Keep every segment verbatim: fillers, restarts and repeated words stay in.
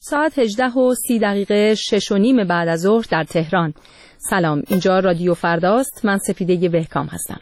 ساعت هجده و سی دقیقه شش و نیم بعد از ظهر در تهران. سلام، اینجا رادیو فرداست. من سپیده بهکام هستم.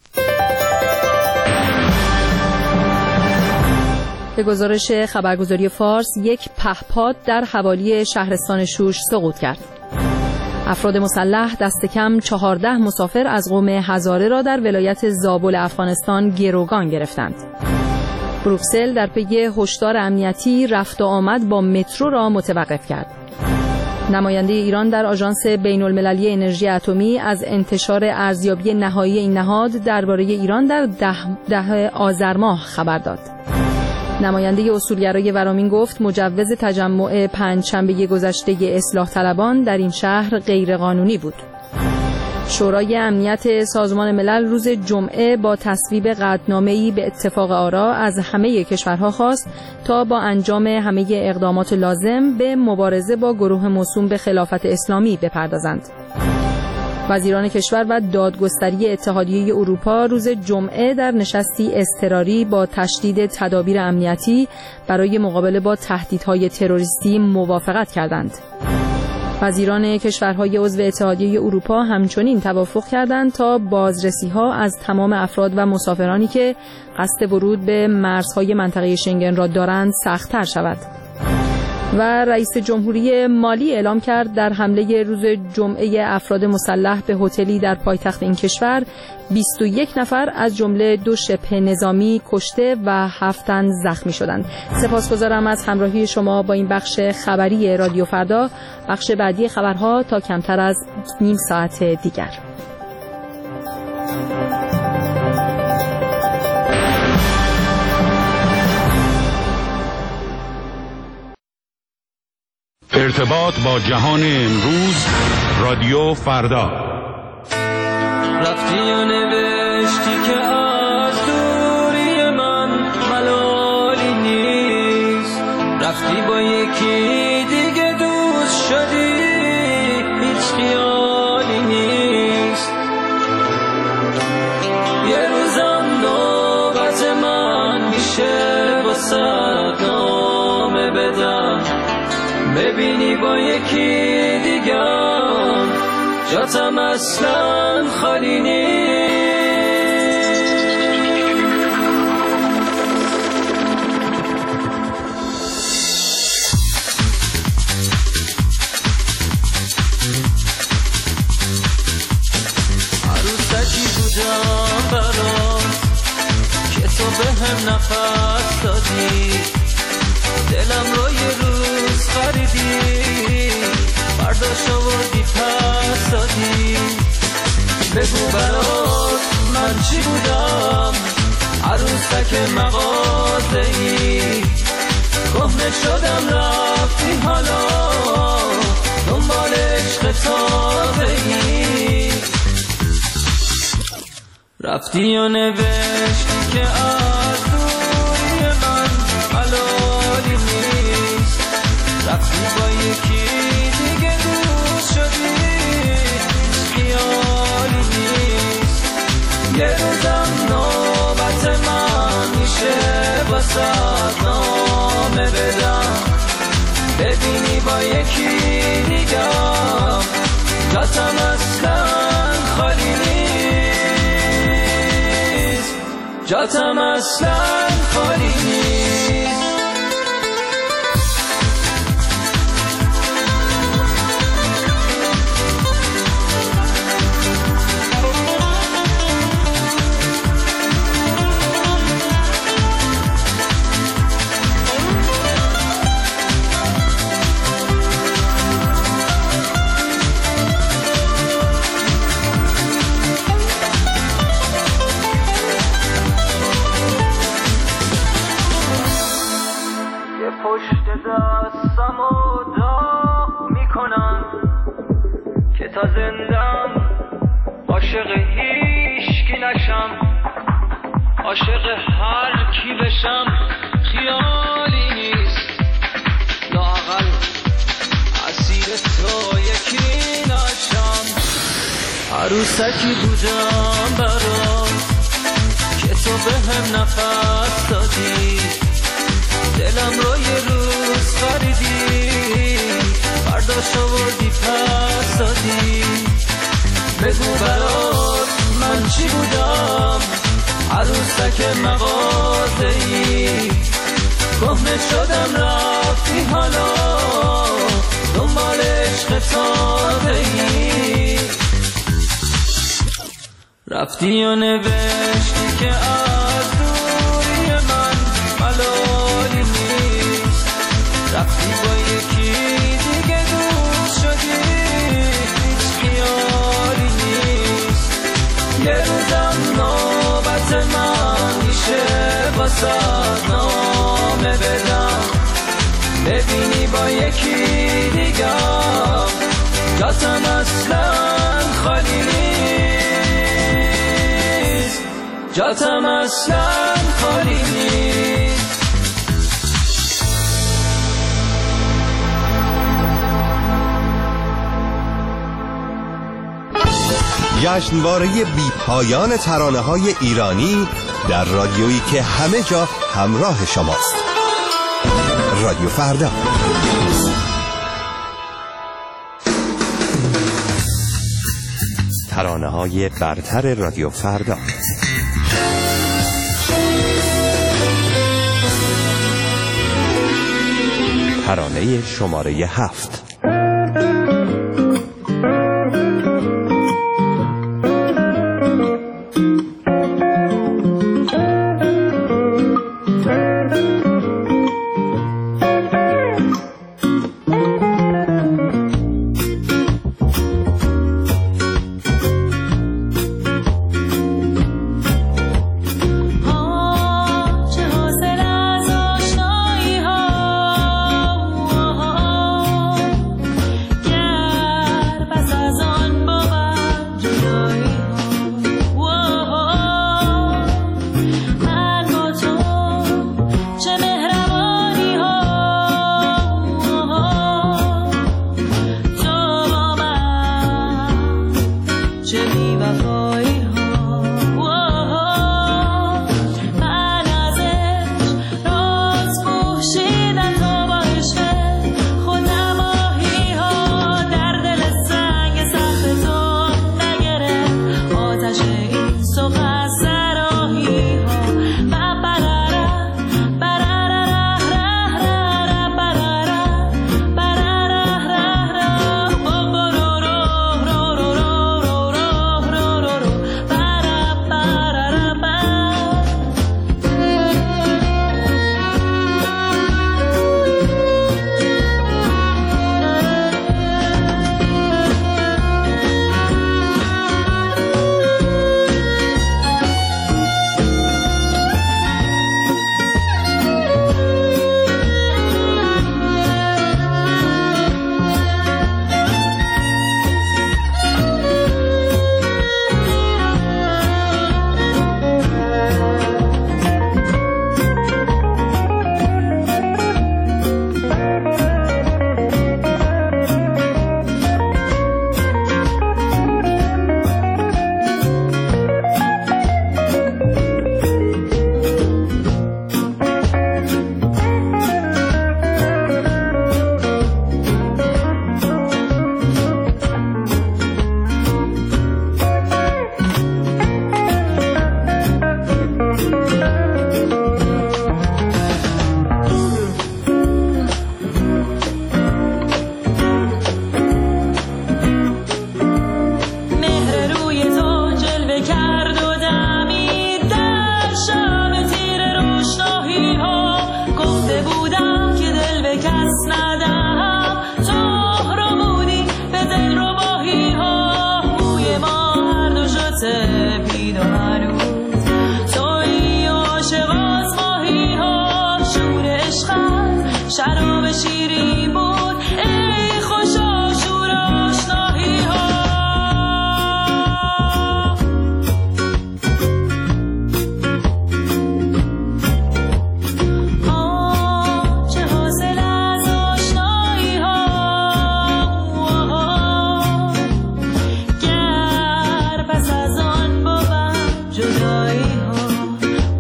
به گزارش خبرگزاری فارس، یک پهپاد در حوالی شهرستان شوش سقوط کرد. افراد مسلح دست کم چهارده مسافر از قوم هزاره را در ولایت زابل افغانستان گروگان گرفتند. بروکسل در پی هشدار امنیتی رفت و آمد با مترو را متوقف کرد. نماینده ایران در آژانس بین‌المللی انرژی اتمی از انتشار ارزیابی نهایی این نهاد درباره ایران در ده, ده آذر ماه خبر داد. نماینده اصولگرای ورامین گفت مجوز تجمع پنجشنبه گذشته اصلاح طلبان در این شهر غیرقانونی بود. شورای امنیت سازمان ملل روز جمعه با تصویب قطعنامه‌ای به اتفاق آرا از همه کشورها خواست تا با انجام همه اقدامات لازم به مبارزه با گروه موسوم به خلافت اسلامی بپردازند. وزیران کشور و دادگستری اتحادیه اروپا روز جمعه در نشستی اضطراری با تشدید تدابیر امنیتی برای مقابله با تهدیدهای تروریستی موافقت کردند. وزیران کشورهای عضو اتحادیه اروپا همچنین توافق کردند تا بازرسی‌ها از تمام افراد و مسافرانی که قصد ورود به مرزهای منطقه شنگن را دارند سخت‌تر شود. و رئیس جمهوری مالی اعلام کرد در حمله روز جمعه افراد مسلح به هتلی در پایتخت این کشور بیست و یک نفر از جمله دو شبه نظامی کشته و هفت تن زخمی شدند. سپاسگزارم از همراهی شما با این بخش خبری رادیو فردا. بخش بعدی خبرها تا کمتر از نیم ساعت دیگر. ارتباط با جهان امروز، رادیو فردا. رفتی و نوشتی که از دوری من ملالی نیست، رفتی با یکی دیگه دوست شدی، هیچ خیالی نیست. یه روزم نوبت من میشه با صدامه بدم، ببینی با یکی دیگم جاتم اصلا خالی نیست. عروسکی بودم برات که تو به هم نفس دادی، دلم رو یه روز خریدی، فردا شوردی پس دادی. بگو برات من چی بودم، عروسک مغازه‌ای، کهنه شدم رفتی حالا دنبال عشق تازه‌ای. رفتی و نوشتی که از دوری من حلالی نیست، رفتی با یکی دیگه دوست شدی، خیالی نیست. یه روزم نوبت من میشه با صدامه بدم، ببینی با یکی دیگم جاتم اصلا خالی نیست، جاتم اصلا خالی نیست. پشت دستم و داغ میکنم که تا زندم عاشق هیچکی نشم، عاشق هر کی بشم خیالی نیست، لااقل اسیر تو یکی نشم. عروسکی بودم برات که تو به هم نفس دادی، دلم رو یه روز خریدی، ازش آوردی پس دادی. بگو برات من چی بودم، عروسک مغازه‌ای، کهنه شدم رفتی حالا دنبال عشق تازه‌ای. رفتی و نوشتی که از دوری من ملالی نیست، رفتی با یکی دیگه دوست شدی، هیچ خیالی نیست. یه روزم نوبت من میشه واسه نامه بدم، ببینی با یکی دیگه جاتم اصلا خالی نیست، جاتم اصلا خالی نیست. جشنواره بی پایان ترانه‌های ایرانی در رادیویی که همه جا همراه شماست. رادیو فردا. ترانه‌های برتر رادیو فردا. ترانه شماره هفت.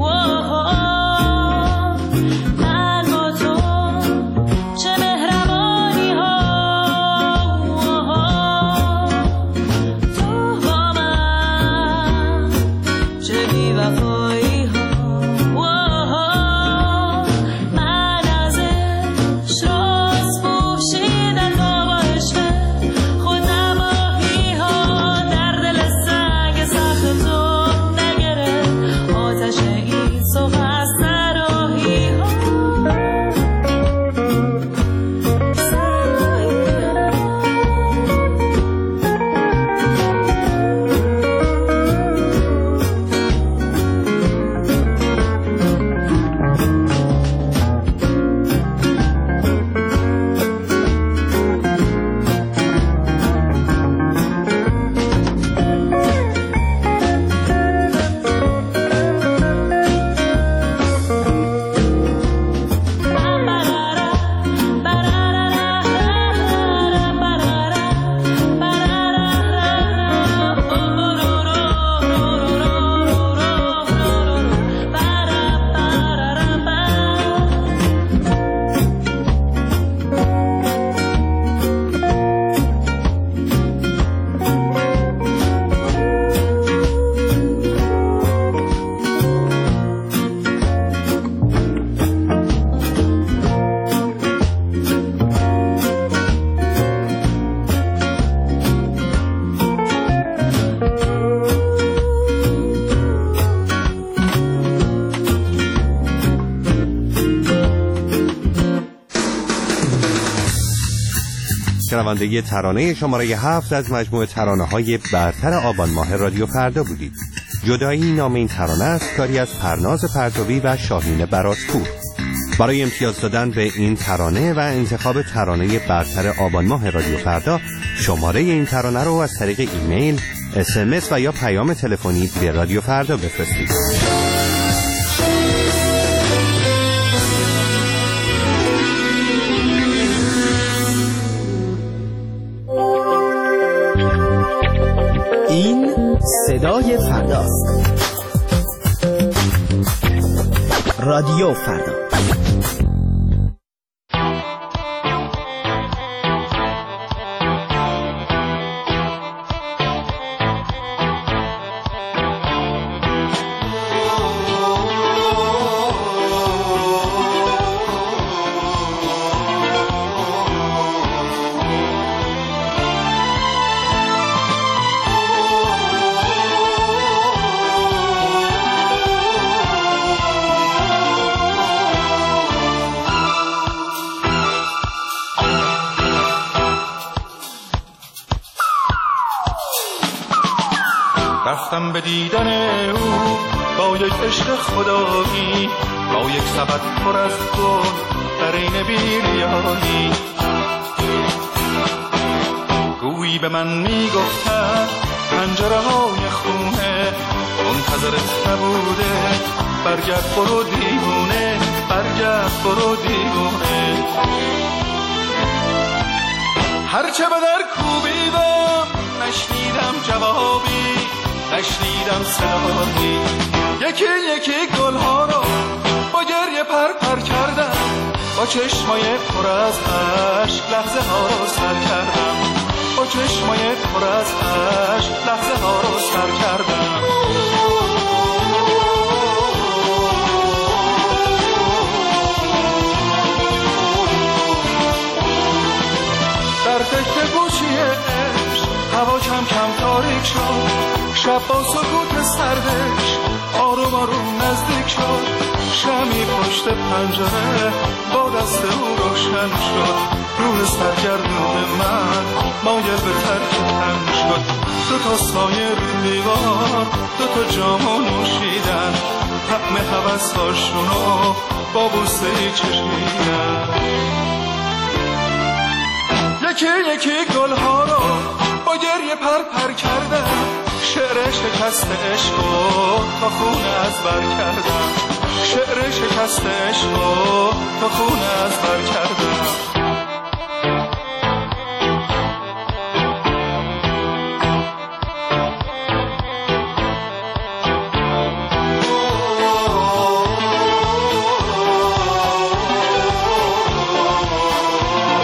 من با تو چه مهربان شنونده ترانه شماره هفت از مجموعه ترانه‌های برتر آبان ماه رادیو فردا بودید. جدایی نام این ترانه است، کاری از پرناز پرتوی و شاهین براتپور. برای امتیاز دادن به این ترانه و انتخاب ترانه برتر آبان ماه رادیو فردا، شماره این ترانه رو از طریق ایمیل، اس ام اس و یا پیام تلفنی به رادیو فردا بفرستید. این صدای فرداست. رادیو فردا. رفتم به دیدن او با یک عشق خدایی، با یک سبد پر از گل در این بی‌ریایی. گویی به من میگفتن پنجره های خونه منتظرت نبوده، برگرد برو دیوونه، برگرد برو دیوونه. هرچه به در کوبیدم نشنیدم جوابی، نشنیدم صدایی. یکی یکی گلها رو با گریه پر پر کردم، با چشمای پر از اشک لحظه ها رو سر کردم، با چشمای پر از اشک لحظه ها رو سر کردم. در تکه گوشی عشق هوا کم کم تاریک شد، شب با سکوت سردش آروم آروم نزدیک شد. شمی پشت پنجره با دست او روشن شد، روح سرگردون من مایل به ترک تن شد. دو تا سایه رو دیوار، دو تا جامو نوشیدن، طعم هوس‌هاشونو با بوسه‌ای چشیدن. یکی یکی گلها رو با گریه پر پر کردم، شعر شکست عشقو تا خون از بر کردم، شعر شکست عشقو تا خون از بر کردم.